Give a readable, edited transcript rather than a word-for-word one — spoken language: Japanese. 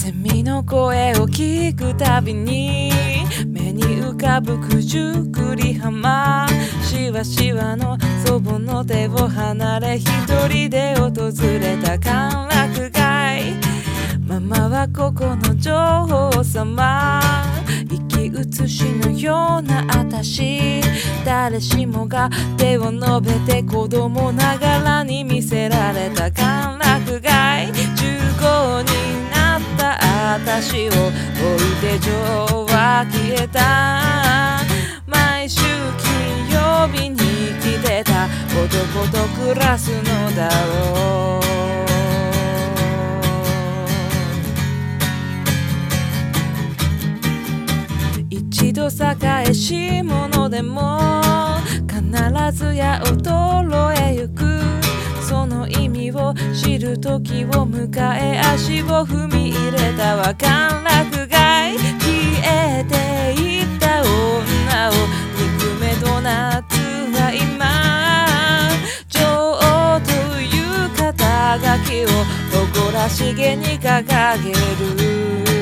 セミの声を聞くたびに目に浮かぶ九十九里浜、しわしわの祖母の手を離れ一人で訪れた歓楽街。ママはここの女王様、生き写しのようなあたし、誰しもが手を伸べて子供ながらに見せられた歓楽街。15になったあたしを置いて女王は消えた。毎週金曜日に来てた男と暮らすのだろう。一度栄し者でも必ずや衰えゆく、その意味を知る時を迎え足を踏み入れたわ歓楽街。消えていった女を憎めど夏は今、女王という肩書きを誇らしげに掲げる。